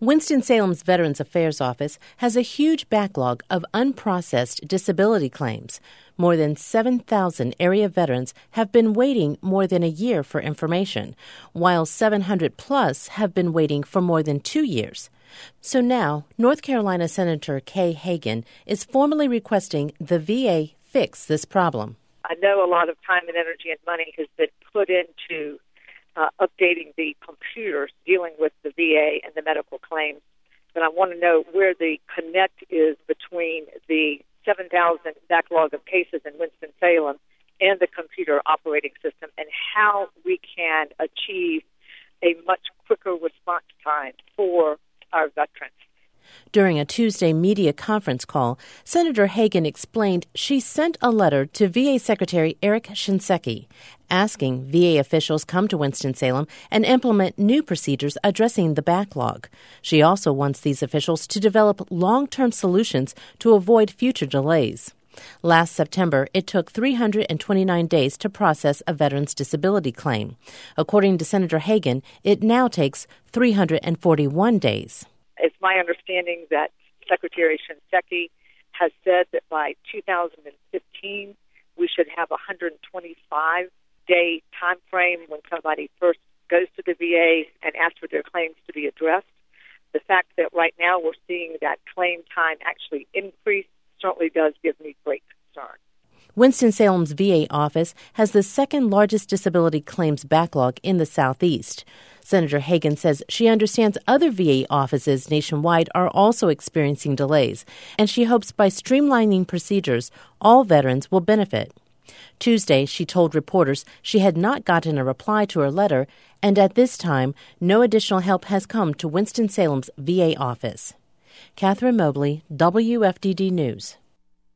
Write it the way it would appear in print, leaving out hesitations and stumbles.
Winston-Salem's Veterans Affairs Office has a huge backlog of unprocessed disability claims. More than 7,000 area veterans have been waiting more than a year for information, while 700 plus have been waiting for more than 2 years. So now, North Carolina Senator Kay Hagan is formally requesting the VA fix this problem. I know a lot of time and energy and money has been put into updating the computers dealing with the VA and the medical claims, but I want to know where the connect is between the 7,000 backlog of cases in Winston-Salem and the computer operating system, and how we can achieve a much quicker response time for our veterans. During a Tuesday media conference call, Senator Hagan explained she sent a letter to VA Secretary Eric Shinseki asking VA officials come to Winston-Salem and implement new procedures addressing the backlog. She also wants these officials to develop long-term solutions to avoid future delays. Last September, it took 329 days to process a veteran's disability claim. According to Senator Hagan, it now takes 341 days. It's my understanding that Secretary Shinseki has said that by 2015, we should have a 125-day time frame when somebody first goes to the VA and asks for their claims to be addressed. The fact that right now we're seeing that claim time actually increase certainly does give me great concern. Winston-Salem's VA office has the second largest disability claims backlog in the Southeast. Senator Hagan says she understands other VA offices nationwide are also experiencing delays, and she hopes by streamlining procedures, all veterans will benefit. Tuesday, she told reporters she had not gotten a reply to her letter, and at this time, no additional help has come to Winston-Salem's VA office. Catherine Mobley, WFDD News.